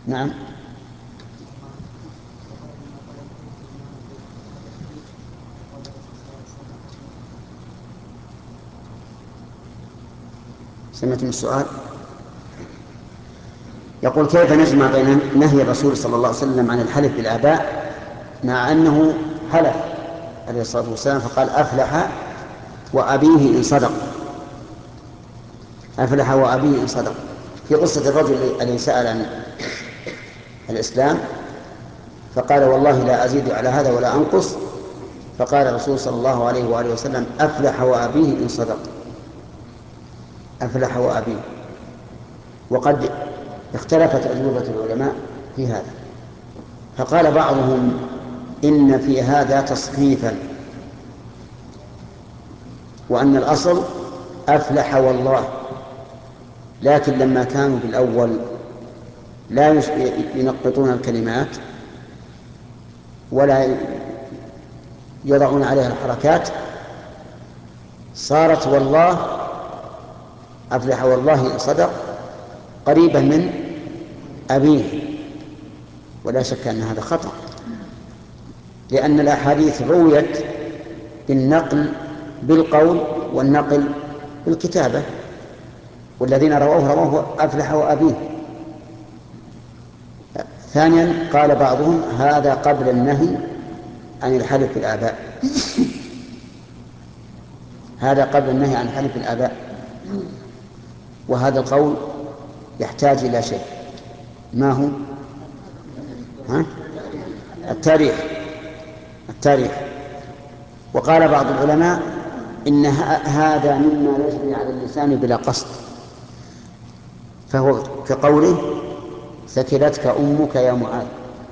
نعم. سمعتم السؤال؟ يقول: كيف نجمع بين نهي الرسول صلى الله عليه وسلم عن الحلف بالآباء مع أنه حلف عليه الصلاة والسلام فقال: أفلح وأبيه إن صدق. أفلح وأبيه إن صدق، في قصة الرجل الذي سأل عن الإسلام فقال: والله لا أزيد على هذا ولا أنقص. فقال الرسول صلى الله عليه وآله وسلم: أفلح وأبيه إن صدق. أفلح وأبيه. وقد اختلفت أجوبة العلماء في هذا، فقال بعضهم: إن في هذا تصحيفا، وأن الأصل أفلح والله، لكن لما كانوا بالأول لا ينقطون الكلمات ولا يضعون عليها الحركات صارت والله أفلح والله إن صدق قريبة من أبيه، ولا شك أن هذا خطأ، لأن الأحاديث رويت بالنقل بالقول والنقل بالكتابة، والذين رووه أفلح وأبيه. ثانيا قال بعضهم: هذا قبل النهي عن الحلف بالآباء. هذا قبل النهي عن الحلف بالآباء، وهذا القول يحتاج إلى شيء. ما هو؟ التاريخ. التاريخ. وقال بعض العلماء: إن هذا مما يجري على اللسان بلا قصد، فهو كقوله: ثكلتك أمك يا معاذ.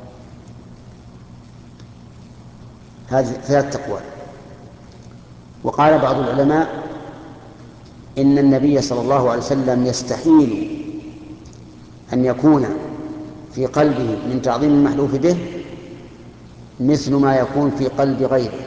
هذه ثلاث أقوال. وقال بعض العلماء: إن النبي صلى الله عليه وسلم يستحيل أن يكون في قلبه من تعظيم المحلوف به مثل ما يكون في قلب غيره،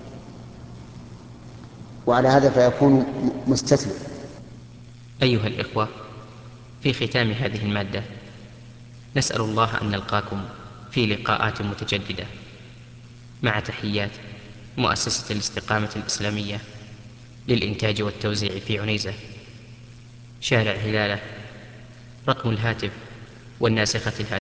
وعلى هذا فيكون مستثنى. أيها الإخوة، في ختام هذه المادة نسأل الله أن نلقاكم في لقاءات متجددة، مع تحيات مؤسسة الاستقامة الإسلامية للإنتاج والتوزيع في عنيزة، شارع هلالة، رقم الهاتف والناسخة الهاتف